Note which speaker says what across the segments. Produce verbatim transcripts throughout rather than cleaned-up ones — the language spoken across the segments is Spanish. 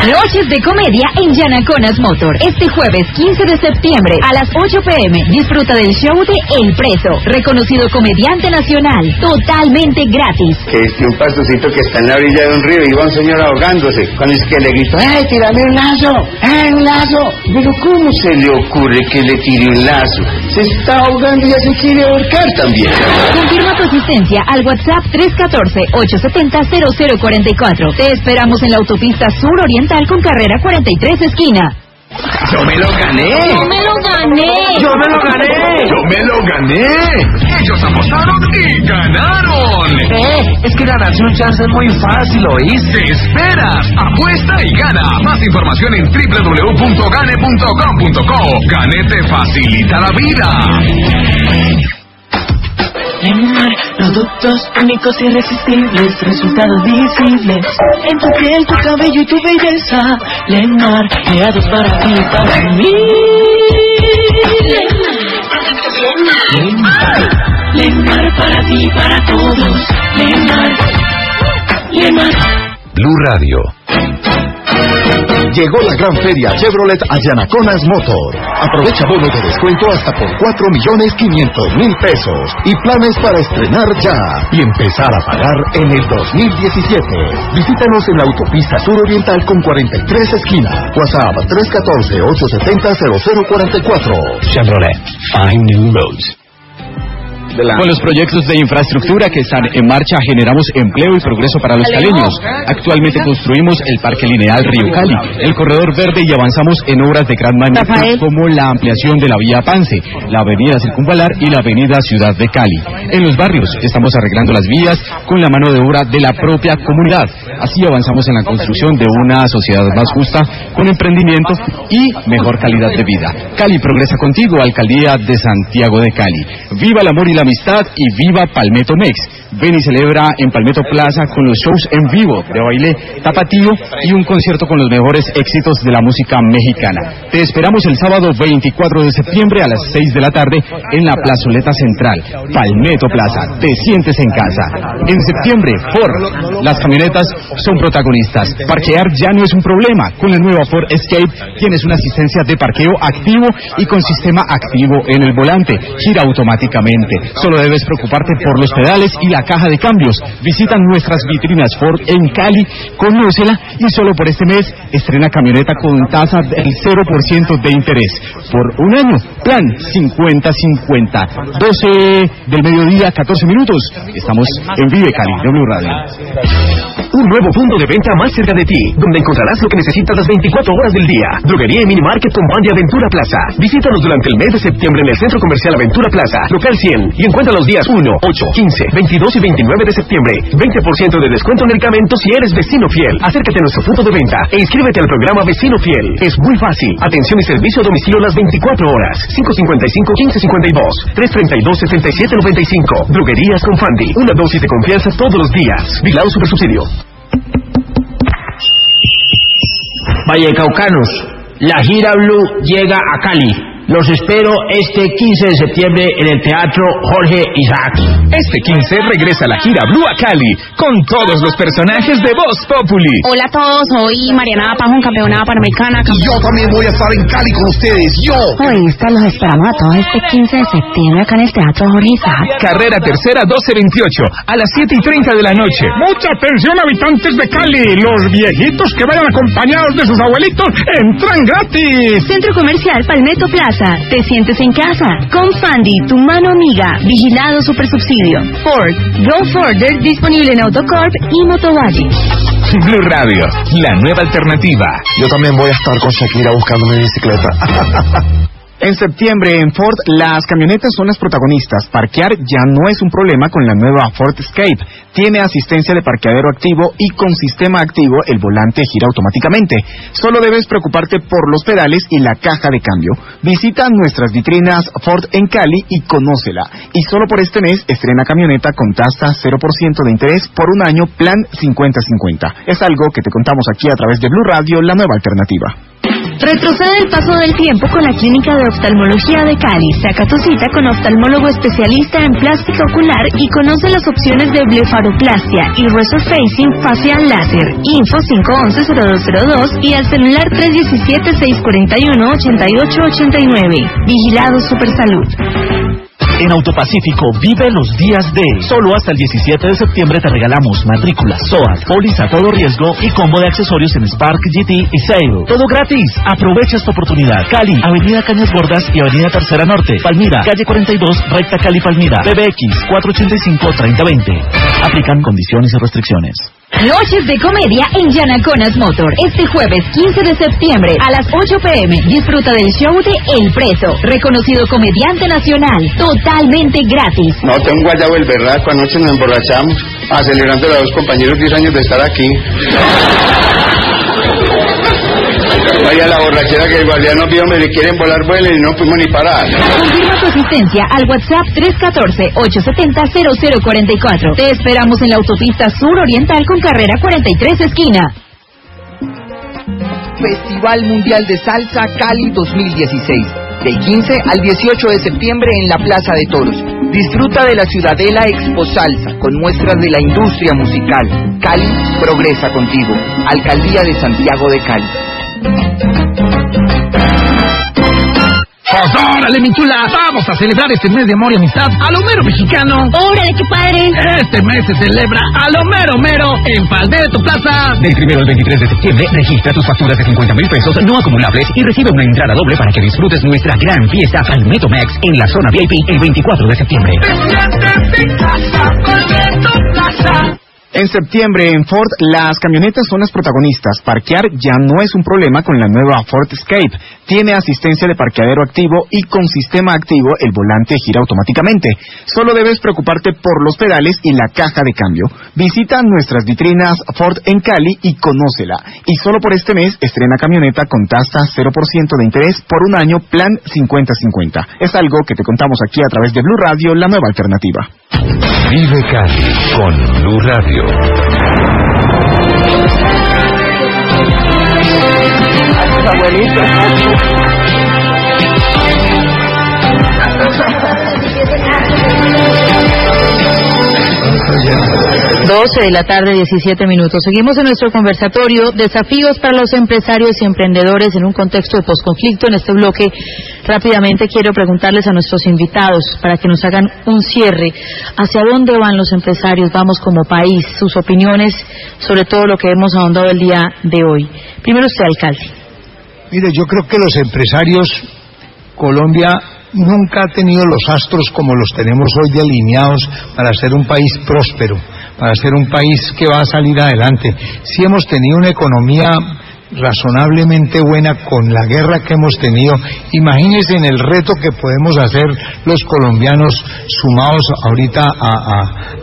Speaker 1: Noches de comedia en Yanaconas Motor. Este jueves quince de septiembre a las ocho pe eme. Disfruta del show de El Preso, reconocido comediante nacional, totalmente gratis.
Speaker 2: Que es que un pastorcito que está en la orilla de un río y va un señor ahogándose. Cuando es que le gritó, ¡ay, tírame un lazo! ¡Ay, un lazo! Pero ¿cómo se le ocurre que le tire un lazo? Se está ahogando y ya se quiere ahorcar también.
Speaker 1: Confirma tu asistencia al WhatsApp tres uno cuatro, ocho siete cero, cero cero cuatro cuatro. Te esperamos en la autopista Sur Oriental con carrera cuarenta y tres esquina.
Speaker 3: ¡Yo me lo gané!
Speaker 1: ¡Yo me lo gané!
Speaker 3: ¡Yo me lo gané! ¡Yo me lo gané! ¡Ellos apostaron y ganaron! Eh, es que ganarse un chance es muy fácil, ¿oíste? Esperas, apuesta y gana. Más información en doble u doble u doble u punto gane punto com punto co. Gane te facilita la vida.
Speaker 4: Lemar, productos únicos e irresistibles, resultados visibles en tu piel, tu cabello y tu belleza. Lemar, creados para ti y para mí. Lemar, Lemar, para ti y para todos. Lemar, Lemar.
Speaker 5: Blue Radio. Llegó la gran feria Chevrolet a Yanaconas Motor. Aprovecha bonos de descuento hasta por cuatro millones quinientos mil pesos y planes para estrenar ya y empezar a pagar en el dos mil diecisiete. Visítanos en la autopista Sur Oriental con cuarenta y tres esquina. WhatsApp tres uno cuatro, ocho siete cero, cero cero cuatro cuatro.
Speaker 6: Chevrolet, find new roads.
Speaker 7: Con los proyectos de infraestructura que están en marcha generamos empleo y progreso para los caleños. Actualmente construimos el Parque Lineal Río Cali, el Corredor Verde y avanzamos en obras de gran magnitud como la ampliación de la vía Pance, la avenida Circunvalar y la avenida Ciudad de Cali. En los barrios estamos arreglando las vías con la mano de obra de la propia comunidad. Así avanzamos en la construcción de una sociedad más justa, con emprendimiento y mejor calidad de vida. Cali progresa contigo, Alcaldía de Santiago de Cali. Viva el amor y la amistad y viva Palmetto Mex. Ven y celebra en Palmetto Plaza con los shows en vivo de baile tapatío y un concierto con los mejores éxitos de la música mexicana. Te esperamos el sábado veinticuatro de septiembre a las seis de la tarde en la plazoleta central. Palmetto Plaza, te sientes en casa. En septiembre, Ford, las camionetas son protagonistas. Parquear ya no es un problema. Con la nueva Ford Escape tienes una asistencia de parqueo activo y con sistema activo en el volante. Gira automáticamente. Solo debes preocuparte por los pedales y la caja de cambios. Visita nuestras vitrinas Ford en Cali, conócela y solo por este mes estrena camioneta con tasa del cero por ciento de interés. Por un año, plan cincuenta cincuenta. doce del mediodía, catorce minutos. Estamos en Vive Cali, de Blue Radio.
Speaker 8: Un nuevo punto de venta más cerca de ti, donde encontrarás lo que necesitas las veinticuatro horas del día. Droguería y minimarket con pan de Aventura Plaza. Visítanos durante el mes de septiembre en el Centro Comercial Aventura Plaza, local cien, y encuentra los días uno, ocho, quince, veintidós y veintinueve de septiembre. veinte por ciento de descuento en medicamentos si eres vecino fiel. Acércate a nuestro punto de venta e inscríbete al programa Vecino Fiel. Es muy fácil. Atención y servicio a domicilio las veinticuatro horas. cinco cinco cinco, quince cincuenta y dos, tres treinta y dos, setenta y siete noventa y cinco. Droguerías con Fandi. Una dosis de confianza todos los días. Vigilado Supersubsidio.
Speaker 9: Vallecaucanos, la gira Blue llega a Cali. Los espero este quince de septiembre en el Teatro Jorge Isaac.
Speaker 10: Este quince regresa la gira Blue a Cali con todos los personajes de Voz Populi.
Speaker 11: Hola a todos, soy Mariana Pajón, campeona panamericana.
Speaker 12: Y yo también voy a estar en Cali con ustedes, yo.
Speaker 11: Oíste, los esperamos a todos este quince de septiembre acá en el Teatro Jorge Isaac.
Speaker 10: Carrera Tercera doce veintiocho a las siete y treinta de la noche.
Speaker 13: Mucha atención, habitantes de Cali. Los viejitos que vayan acompañados de sus abuelitos entran gratis.
Speaker 1: Centro Comercial Palmetto Plaza. Te sientes en casa. Con Fandi, tu mano amiga. Vigilado Supersubsidio. Ford, Go Further, disponible en Autocorp y Motovalle.
Speaker 10: Blue Radio, la nueva alternativa.
Speaker 12: Yo también voy a estar con Shakira buscando mi bicicleta.
Speaker 7: En septiembre, en Ford, las camionetas son las protagonistas. Parquear ya no es un problema con la nueva Ford Escape. Tiene asistencia de parqueadero activo y con sistema activo el volante gira automáticamente. Solo debes preocuparte por los pedales y la caja de cambio. Visita nuestras vitrinas Ford en Cali y conócela. Y solo por este mes estrena camioneta con tasa cero por ciento de interés por un año, plan cincuenta cincuenta. Es algo que te contamos aquí a través de Blue Radio, la nueva alternativa.
Speaker 1: Retrocede el paso del tiempo con la Clínica de Oftalmología de Cali. Saca tu cita con oftalmólogo especialista en plástica ocular y conoce las opciones de blefaroplastia y resurfacing facial láser. Info cinco once cero dos cero dos y al celular tres diecisiete seis cuarenta y uno ochenta y ocho ochenta y nueve. Vigilado Supersalud.
Speaker 14: En Autopacífico vive los días de... Solo hasta el diecisiete de septiembre te regalamos matrículas, S O A T, póliza a todo riesgo y combo de accesorios en Spark, G T y Sale. Todo gratis. Aprovecha esta oportunidad. Cali, Avenida Cañas Gordas y Avenida Tercera Norte. Palmira, calle cuarenta y dos, recta Cali Palmira. B B X cuatro ochenta y cinco treinta veinte. Aplican condiciones y restricciones.
Speaker 1: Noches de comedia en Yanaconas Motor. Este jueves quince de septiembre a las ocho pm disfruta del show de El Preso, reconocido comediante nacional, totalmente gratis.
Speaker 2: No, tengo un guayabo el berraco, anoche nos emborrachamos, ah, celebrando a dos compañeros diez años de estar aquí. Vaya la borrachera que el guardián vio, me le quieren volar vuelo y no fuimos ni parar.
Speaker 1: Confirma tu asistencia al WhatsApp tres uno cuatro, ocho siete cero, cero cero cuatro cuatro. Te esperamos en la autopista Sur Oriental con carrera cuarenta y tres esquina.
Speaker 15: Festival Mundial de Salsa Cali dos mil dieciséis. Del quince al dieciocho de septiembre en la Plaza de Toros. Disfruta de la Ciudadela Expo Salsa con muestras de la industria musical. Cali progresa contigo. Alcaldía de Santiago de Cali.
Speaker 16: Pues órale, mi chula, vamos a celebrar este mes de amor y amistad a lo mero mexicano.
Speaker 1: ¡Órale, qué padre!
Speaker 16: Este mes se celebra a lo mero mero en Palmetto Plaza.
Speaker 17: Del primero al veintitrés de septiembre, registra tus facturas de cincuenta mil pesos no acumulables y recibe una entrada doble para que disfrutes nuestra gran fiesta Palmetto Mex en la zona V I P el veinticuatro de septiembre.
Speaker 18: En septiembre, en Ford, las camionetas son las protagonistas. Parquear ya no es un problema con la nueva Ford Escape. Tiene asistencia de parqueadero activo y con sistema activo el volante gira automáticamente. Solo debes preocuparte por los pedales y la caja de cambio. Visita nuestras vitrinas Ford en Cali y conócela. Y solo por este mes estrena camioneta con tasa cero por ciento de interés por un año, plan cincuenta cincuenta. Es algo que te contamos aquí a través de Blue Radio, la nueva alternativa.
Speaker 19: Vive Cali con Blue Radio.
Speaker 20: doce de la tarde, diecisiete minutos. Seguimos en nuestro conversatorio, desafíos para los empresarios y emprendedores en un contexto de posconflicto. En este bloque, rápidamente quiero preguntarles a nuestros invitados para que nos hagan un cierre. ¿Hacia dónde van los empresarios? Vamos como país, sus opiniones sobre todo lo que hemos ahondado el día de hoy. Primero usted, alcalde.
Speaker 21: Mire, yo creo que los empresarios, Colombia nunca ha tenido los astros como los tenemos hoy delineados para ser un país próspero, para ser un país que va a salir adelante. Sí hemos tenido una economía razonablemente buena con la guerra que hemos tenido. Imagínense en el reto que podemos hacer los colombianos sumados ahorita a, a,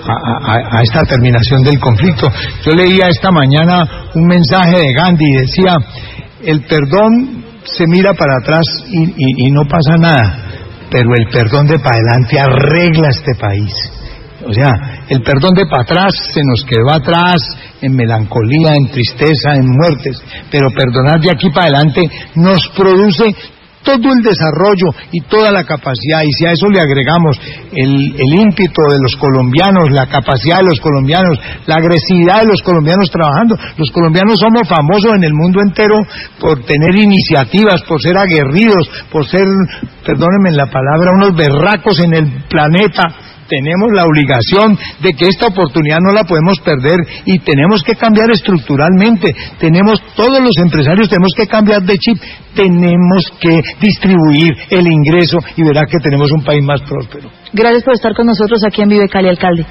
Speaker 21: a, a esta terminación del conflicto. Yo leía esta mañana un mensaje de Gandhi y decía: el perdón se mira para atrás y, y, y no pasa nada, pero el perdón de para adelante arregla este país. O sea, el perdón de para atrás se nos quedó atrás en melancolía, en tristeza, en muertes, pero perdonar de aquí para adelante nos produce todo el desarrollo y toda la capacidad, y si a eso le agregamos el, el ímpetu de los colombianos, la capacidad de los colombianos, la agresividad de los colombianos trabajando. Los colombianos somos famosos en el mundo entero por tener iniciativas, por ser aguerridos, por ser, perdónenme la palabra, unos berracos en el planeta. Tenemos la obligación de que esta oportunidad no la podemos perder y tenemos que cambiar estructuralmente. Tenemos, todos los empresarios tenemos que cambiar de chip, tenemos que distribuir el ingreso y verá que tenemos un país más próspero.
Speaker 20: Gracias por estar con nosotros aquí en Vive Cali, alcalde.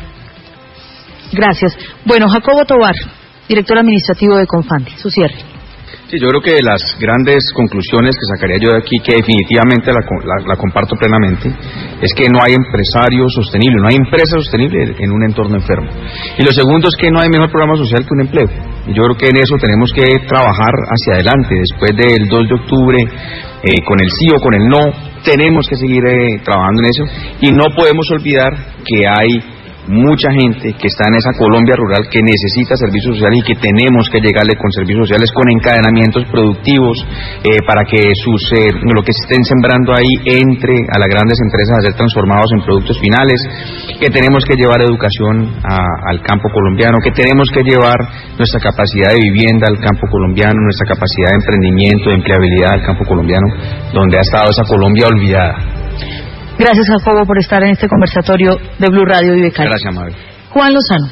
Speaker 20: Gracias. Bueno, Jacobo Tovar, director administrativo de Confandi, su cierre.
Speaker 22: Sí, yo creo que las grandes conclusiones que sacaría yo de aquí, que definitivamente la, la, la comparto plenamente, es que no hay empresario sostenible, no hay empresa sostenible en un entorno enfermo. Y lo segundo es que no hay mejor programa social que un empleo. Y yo creo que en eso tenemos que trabajar hacia adelante. Después del dos de octubre, eh, con el sí o con el no, tenemos que seguir eh, trabajando en eso. Y no podemos olvidar que hay mucha gente que está en esa Colombia rural que necesita servicios sociales y que tenemos que llegarle con servicios sociales, con encadenamientos productivos, eh, para que sus eh, lo que estén sembrando ahí entre a las grandes empresas a ser transformados en productos finales, que tenemos que llevar educación a, al campo colombiano, que tenemos que llevar nuestra capacidad de vivienda al campo colombiano, nuestra capacidad de emprendimiento, de empleabilidad al campo colombiano, donde ha estado esa Colombia olvidada.
Speaker 20: Gracias, Jacobo, por estar en este conversatorio de Blue Radio Vive Cali.
Speaker 22: Gracias, Mabel.
Speaker 20: Juan Lozano.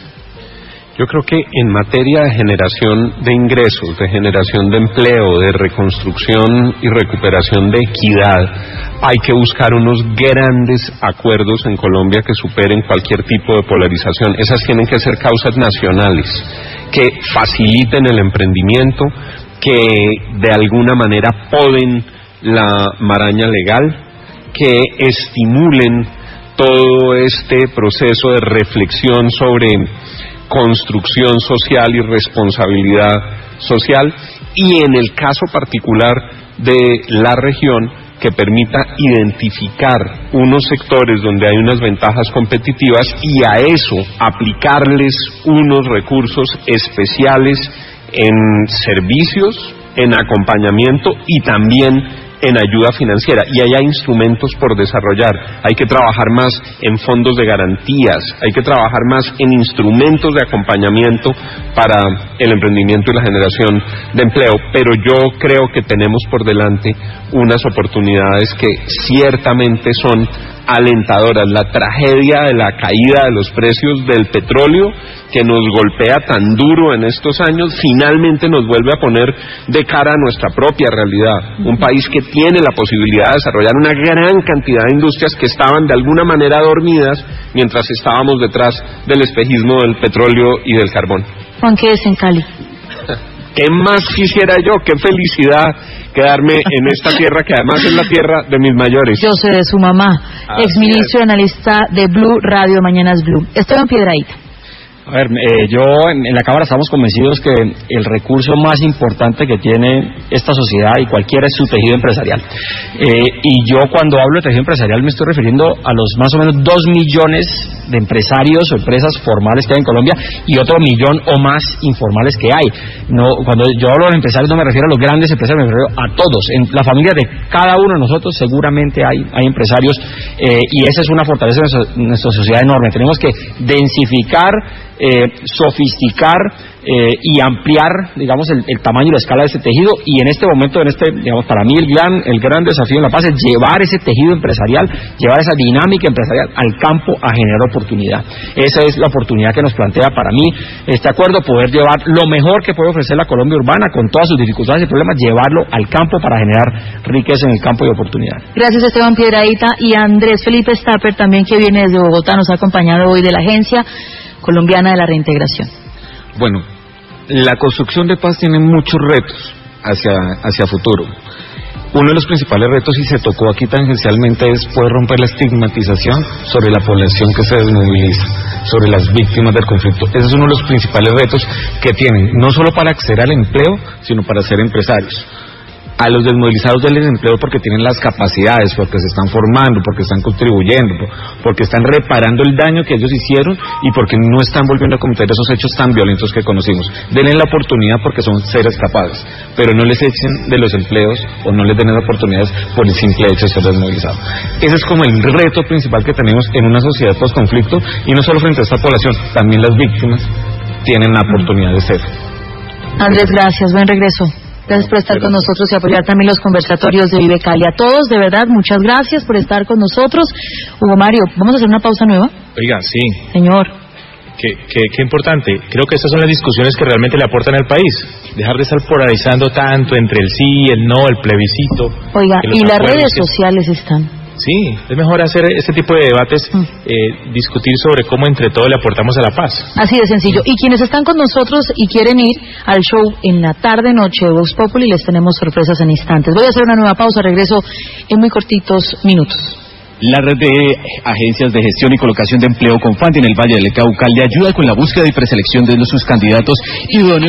Speaker 3: Yo creo que en materia de generación de ingresos, de generación de empleo, de reconstrucción y recuperación de equidad, hay que buscar unos grandes acuerdos en Colombia que superen cualquier tipo de polarización. Esas tienen que ser causas nacionales, que faciliten el emprendimiento, que de alguna manera poden la maraña legal, que estimulen todo este proceso de reflexión sobre construcción social y responsabilidad social, y en el caso particular de la región, que permita identificar unos sectores donde hay unas ventajas competitivas y a eso aplicarles unos recursos especiales en servicios, en acompañamiento y también en ayuda financiera, y ahí hay instrumentos por desarrollar. Hay que trabajar más en fondos de garantías, hay que trabajar más en instrumentos de acompañamiento para el emprendimiento y la generación de empleo, pero yo creo que tenemos por delante unas oportunidades que ciertamente son alentadoras. La tragedia de la caída de los precios del petróleo, que nos golpea tan duro en estos años, finalmente nos vuelve a poner de cara a nuestra propia realidad. Un país que tiene la posibilidad de desarrollar una gran cantidad de industrias que estaban de alguna manera dormidas mientras estábamos detrás del espejismo del petróleo y del carbón.
Speaker 20: Juan, ¿qué es en Cali?
Speaker 3: ¿Qué más quisiera yo? ¡Qué felicidad quedarme en esta tierra, que además es la tierra de mis mayores!
Speaker 20: Yo sé de su mamá, exministro y analista de Blue Radio, Mañanas Blue. Esteban Piedrahita.
Speaker 4: A ver, eh, yo en, en la Cámara estamos convencidos que el recurso más importante que tiene esta sociedad y cualquiera es su tejido empresarial. Eh, y yo cuando hablo de tejido empresarial me estoy refiriendo a los más o menos dos millones de empresarios o empresas formales que hay en Colombia y otro millón o más informales que hay. No, cuando yo hablo de empresarios no me refiero a los grandes empresarios, me refiero a todos. En la familia de cada uno de nosotros seguramente hay, hay empresarios, eh, y esa es una fortaleza de nuestra, nuestra sociedad enorme. Tenemos que densificar, Eh, sofisticar eh, y ampliar, digamos, el, el tamaño y la escala de ese tejido, y en este momento, en este, digamos, para mí el gran, el gran desafío en La Paz es llevar ese tejido empresarial, llevar esa dinámica empresarial al campo a generar oportunidad. Esa es la oportunidad que nos plantea para mí este acuerdo, poder llevar lo mejor que puede ofrecer la Colombia urbana, con todas sus dificultades y problemas, llevarlo al campo para generar riqueza en el campo y oportunidad.
Speaker 20: Gracias, Esteban Piedrahita. Y Andrés Felipe Stapper, también, que viene desde Bogotá, nos ha acompañado hoy de la Agencia Colombiana de la Reintegración.
Speaker 23: Bueno, la construcción de paz tiene muchos retos hacia, hacia futuro. Uno de los principales retos, y se tocó aquí tangencialmente, es poder romper la estigmatización sobre la población que se desmoviliza, sobre las víctimas del conflicto. Ese es uno de los principales retos que tienen, no solo para acceder al empleo, sino para ser empresarios. A los desmovilizados del desempleo porque tienen las capacidades, porque se están formando, porque están contribuyendo, porque están reparando el daño que ellos hicieron y porque no están volviendo a cometer esos hechos tan violentos que conocimos. Denle la oportunidad porque son seres capaces, pero no les echen de los empleos o no les den las oportunidades por el simple hecho de ser desmovilizados. Ese es como el reto principal que tenemos en una sociedad post-conflicto, y no solo frente a esta población, también las víctimas tienen la oportunidad de ser.
Speaker 20: Andrés, gracias, buen regreso. Gracias por estar con nosotros y apoyar también los conversatorios de Vive Cali. A todos, de verdad, muchas gracias por estar con nosotros. Hugo Mario, ¿vamos a hacer una pausa nueva?
Speaker 24: Oiga, sí.
Speaker 20: Señor.
Speaker 24: Qué, qué, qué importante. Creo que estas son las discusiones que realmente le aportan al país. Dejar de estar polarizando tanto entre el sí, el no, el plebiscito.
Speaker 20: Oiga, y las redes sociales están.
Speaker 24: Sí, es mejor hacer ese tipo de debates, mm. eh, discutir sobre cómo entre todos le aportamos a la paz.
Speaker 20: Así de sencillo. Y quienes están con nosotros y quieren ir al show en la tarde-noche de Vox Populi, les tenemos sorpresas en instantes. Voy a hacer una nueva pausa, regreso en muy cortitos minutos.
Speaker 7: La red de agencias de gestión y colocación de empleo Confandi en el Valle del Cauca le ayuda con la búsqueda y preselección de sus candidatos idóneos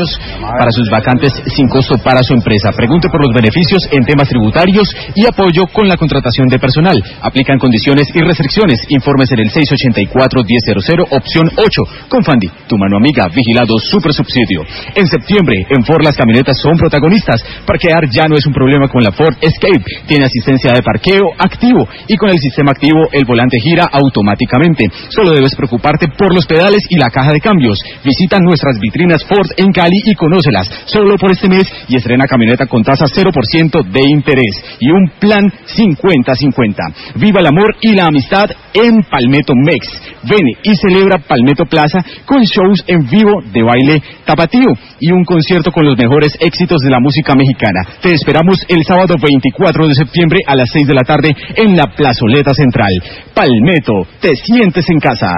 Speaker 7: para sus vacantes sin costo para su empresa. Pregunte por los beneficios en temas tributarios y apoyo con la contratación de personal. Aplican condiciones y restricciones. Informes en el seis ochenta y cuatro, diez cero cero, opción ocho. Confandi, tu mano amiga, vigilado super subsidio. En septiembre, en Ford las camionetas son protagonistas. Parquear ya no es un problema con la Ford Escape. Tiene asistencia de parqueo activo y con el sistema activo el volante gira automáticamente. Solo debes preocuparte por los pedales y la caja de cambios. Visita nuestras vitrinas Ford en Cali y conócelas. Solo por este mes y estrena camioneta con tasa cero por ciento de interés y un plan cincuenta cincuenta. Viva el amor y la amistad en Palmetto Mex. Ven y celebra Palmetto Plaza con shows en vivo de baile tapatío y un concierto con los mejores éxitos de la música mexicana. Te esperamos el sábado veinticuatro de septiembre a las seis de la tarde en la Plazoleta Central. Palmetto, te sientes en casa.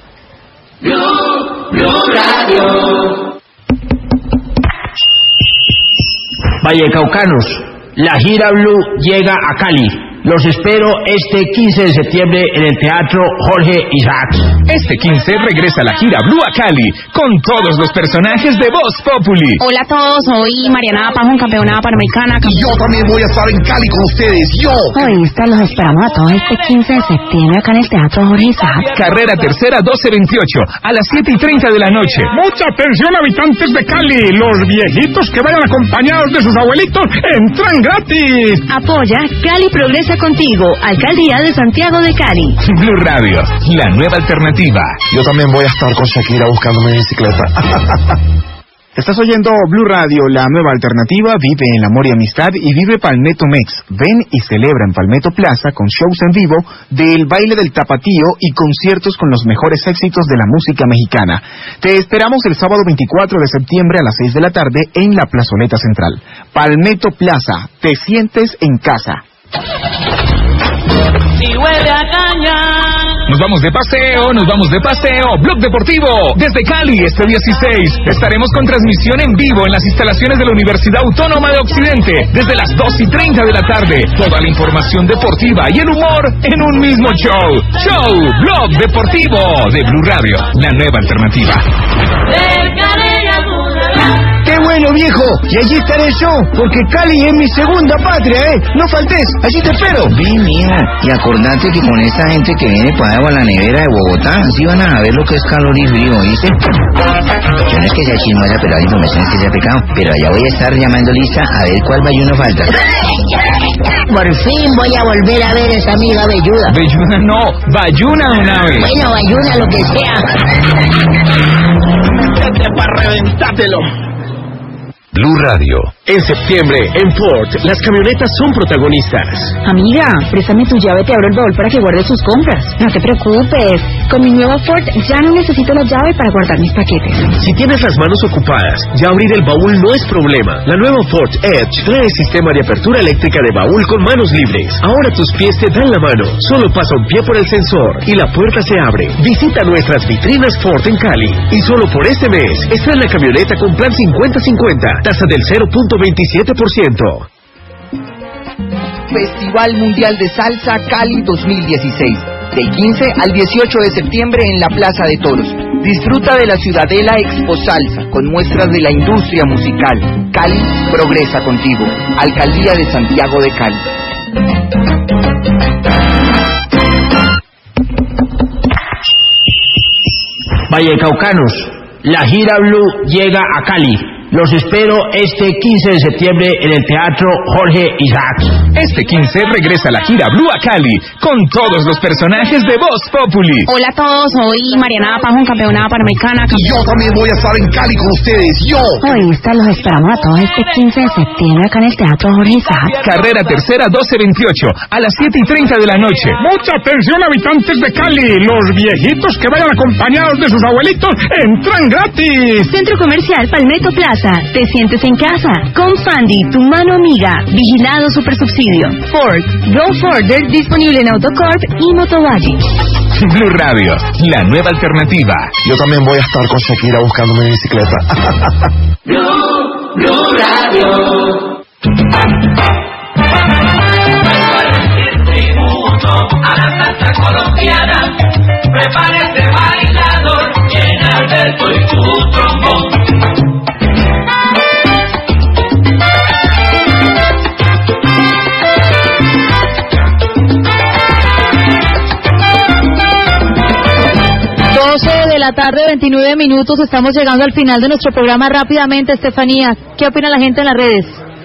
Speaker 5: Blue, Blue Radio.
Speaker 6: Vallecaucanos, la gira Blue llega a Cali. Los espero este quince de septiembre en el Teatro Jorge Isaacs.
Speaker 10: Este quince regresa la gira Blue a Cali con todos los personajes de Voz Populi.
Speaker 8: Hola a todos, soy Mariana Pajon, campeona panamericana.
Speaker 12: Y yo también voy a estar en Cali con ustedes, yo.
Speaker 11: Oíste, los esperamos a todos este quince de septiembre acá en el Teatro Jorge Isaacs.
Speaker 10: Carrera Tercera doce veintiocho a las siete y treinta de la noche.
Speaker 13: Mucha atención, habitantes de Cali. Los viejitos que vayan acompañados de sus abuelitos entran gratis.
Speaker 1: Apoya Cali Progresa Contigo, Alcaldía de Santiago de Cali.
Speaker 10: Blue Radio, la nueva alternativa.
Speaker 12: Yo también voy a estar con Shakira buscando mi bicicleta.
Speaker 18: Estás oyendo Blue Radio, la nueva alternativa. Vive en amor y amistad y vive Palmetto Mex. Ven y celebra en Palmetto Plaza con shows en vivo del baile del tapatío y conciertos con los mejores éxitos de la música mexicana. Te esperamos el sábado veinticuatro de septiembre a las seis de la tarde en la Plazoleta Central. Palmetto Plaza, te sientes en casa.
Speaker 5: Si huele a caña.
Speaker 10: Nos vamos de paseo, nos vamos de paseo. Blog Deportivo, desde Cali, este dieciséis. Estaremos con transmisión en vivo en las instalaciones de la Universidad Autónoma de Occidente, desde las dos y treinta de la tarde. Toda la información deportiva y el humor en un mismo show. Show Blog Deportivo de Blue Radio, la nueva alternativa.
Speaker 6: ¡Qué bueno, viejo! Y allí estaré yo, porque Cali es mi segunda patria, ¿eh? No faltes, allí te espero.
Speaker 9: Ven, mija, y acordate que con esta gente que viene para a la nevera de Bogotá, así van a ver lo que es calor y frío, ¿viste? Yo no es que sea chismosa, pero la información es que sea pecado. Pero allá voy a estar llamando lista a ver cuál bayuno falta. Por fin voy a volver a ver a esa amiga velluda.
Speaker 10: Belluna no, bayuna una vez.
Speaker 9: Bueno, bayuna, lo que sea.
Speaker 6: Para reventátelo.
Speaker 19: Blue Radio.
Speaker 14: En septiembre, en Ford, las camionetas son protagonistas.
Speaker 11: Amiga, préstame tu llave, te abro el baúl para que guardes tus compras. No te preocupes, con mi nueva Ford ya no necesito la llave para guardar mis paquetes.
Speaker 14: Si tienes las manos ocupadas, ya abrir el baúl no es problema. La nueva Ford Edge trae sistema de apertura eléctrica de baúl con manos libres. Ahora tus pies te dan la mano. Solo pasa un pie por el sensor y la puerta se abre. Visita nuestras vitrinas Ford en Cali. Y solo por este mes, estrena la camioneta con plan cincuenta cincuenta. Tasa del cero punto veintisiete por ciento.
Speaker 15: Festival Mundial de Salsa Cali dos mil dieciséis. Del quince al dieciocho de septiembre en la Plaza de Toros. Disfruta de la Ciudadela Expo Salsa con muestras de la industria musical. Cali progresa contigo. Alcaldía de Santiago de Cali.
Speaker 6: Vallecaucanos, la gira Blue llega a Cali. Los espero este quince de septiembre en el Teatro Jorge Isaacs.
Speaker 10: Este quince regresa la gira Blue a Cali con todos los personajes de Voz Populi.
Speaker 8: Hola a todos, soy Mariana Pajon, campeona panamericana.
Speaker 12: Y yo también voy a estar en Cali con ustedes, yo.
Speaker 11: Oíste, los esperamos a todos este quince de septiembre acá en el Teatro Jorge Isaacs.
Speaker 10: Carrera Tercera doce veintiocho a las siete y treinta de la noche.
Speaker 13: Mucha atención, habitantes de Cali. Los viejitos que vayan acompañados de sus abuelitos entran gratis.
Speaker 1: Centro Comercial Palmetto Plaza. Te sientes en casa. Confandi, tu mano amiga. Vigilado Supersubsidio. Ford, Go Forder, disponible en Autocorp y Motovalle.
Speaker 10: Blue Radio, la nueva alternativa.
Speaker 12: Yo también voy a estar con Shakira buscando mi bicicleta.
Speaker 5: Blue, Blue Radio. A la salsa colombiana, prepárese bailador, llena de tu y tu trombón.
Speaker 20: la tarde, veintinueve minutos. Estamos llegando al final de nuestro programa rápidamente. Estefanía, ¿qué opina la gente en las redes?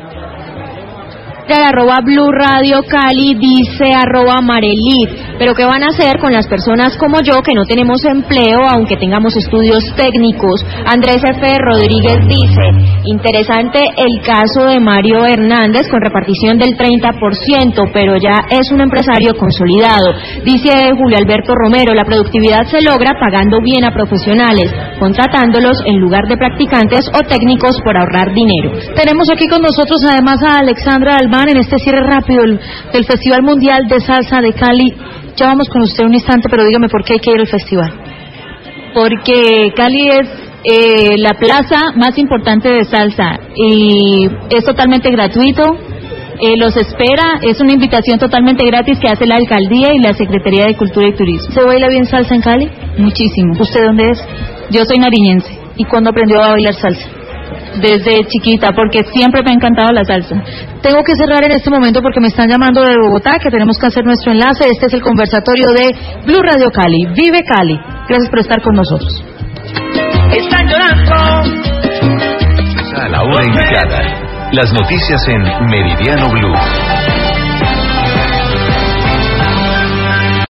Speaker 1: Arroba Blue Radio Cali, dice arroba Marelit. Pero ¿qué van a hacer con las personas como yo que no tenemos empleo aunque tengamos estudios técnicos? Andrés F. Rodríguez dice, interesante el caso de Mario Hernández con repartición del treinta por ciento, pero ya es un empresario consolidado. Dice Julio Alberto Romero, la productividad se logra pagando bien a profesionales, contratándolos en lugar de practicantes o técnicos por ahorrar dinero.
Speaker 20: Tenemos aquí con nosotros además a Alexandra Albán en este cierre rápido del, del Festival Mundial de Salsa de Cali. Ya vamos con usted un instante, pero dígame por qué hay que ir al festival.
Speaker 11: Porque Cali es eh, la plaza más importante de salsa y es totalmente gratuito. Eh, los espera, es una invitación totalmente gratis que hace la Alcaldía y la Secretaría de Cultura y Turismo.
Speaker 20: ¿Se baila bien salsa en Cali?
Speaker 11: Muchísimo.
Speaker 20: ¿Usted dónde es?
Speaker 11: Yo soy nariñense.
Speaker 20: ¿Y cuándo aprendió a bailar salsa?
Speaker 11: Desde chiquita, porque siempre me ha encantado la salsa.
Speaker 20: Tengo que cerrar en este momento porque me están llamando de Bogotá, que tenemos que hacer nuestro enlace. Este es el conversatorio de Blue Radio Cali. ¡Vive Cali! Gracias por estar con nosotros.
Speaker 5: Están llorando.
Speaker 19: A la hora indicada, las noticias en Meridiano Blue.